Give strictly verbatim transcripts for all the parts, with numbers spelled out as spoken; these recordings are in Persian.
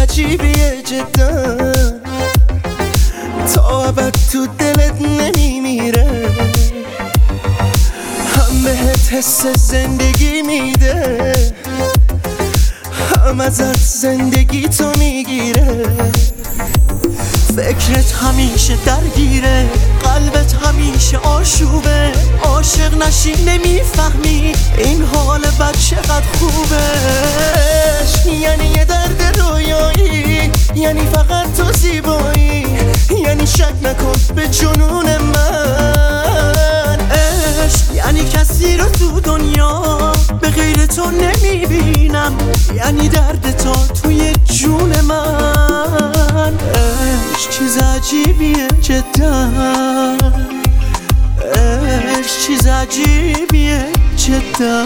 عجیبیه جدا، تا ابد تو دلت نمیمیره، هم بهت حس زندگی میده، هم ازت زندگی تو میگیره. فکرت همیشه درگیره، قلبت همیشه آشوبه، عاشق نشی نمیفهمی این حال بد چقدر خوبه. یعنی یه درد رویایی، یعنی فقط تو زیبایی، یعنی شک نکن به جنون من. عشق یعنی کسی رو تو دنیا به غیر تو نمیبینم، یعنی درد تا توی جون من. عشق چیز عجیبیه جدا، عشق چیز عجیبیه جدا.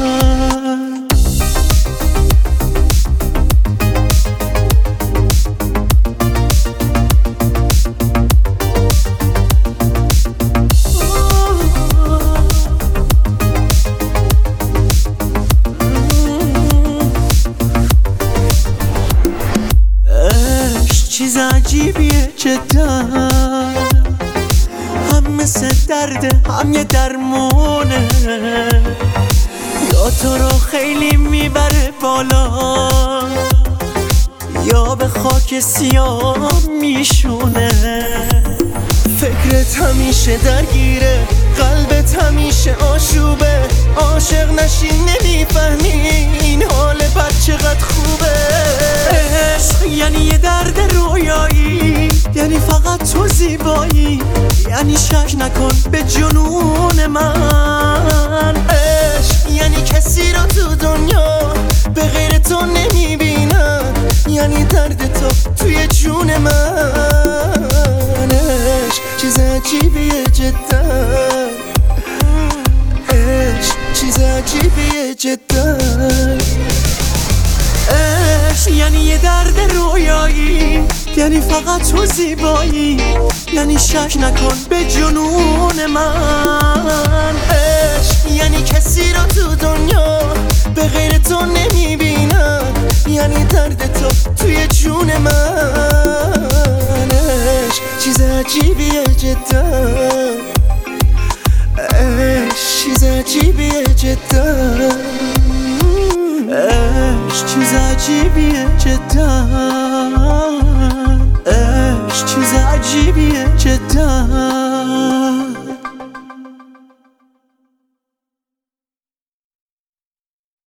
چیز عجیبیه جدا، هم مثل درده هم یه درمونه، یا تو رو خیلی میبره بالا، یا به خاک سیاه میشونه. فکرت همیشه درگیره، قلبت همیشه آشوبه، عاشق نشی نمیفهمی این حال بد چقدر خوبه. عشق یعنی یه درد رویایی، یعنی فقط تو زیبایی، یعنی شک نکن به جنون من. عشق یعنی کسی رو تو دنیا به غیر تو نمیبینم، یعنی درد تو توی جون من. عشق چیز عجیبیه جدا، عشق چیز عجیبیه جدا. عشق یعنی یه درد رویایی، یعنی فقط تو زیبایی، یعنی شک نکن به جنون من. عشق یعنی کسی رو تو دنیا به غیر تو نمیبینم، یعنی درد تو توی جون من. عشق چیز عجیبیه جدا، عشق چیز عجیبیه جدا، عشق چیز عجیبیه جدا.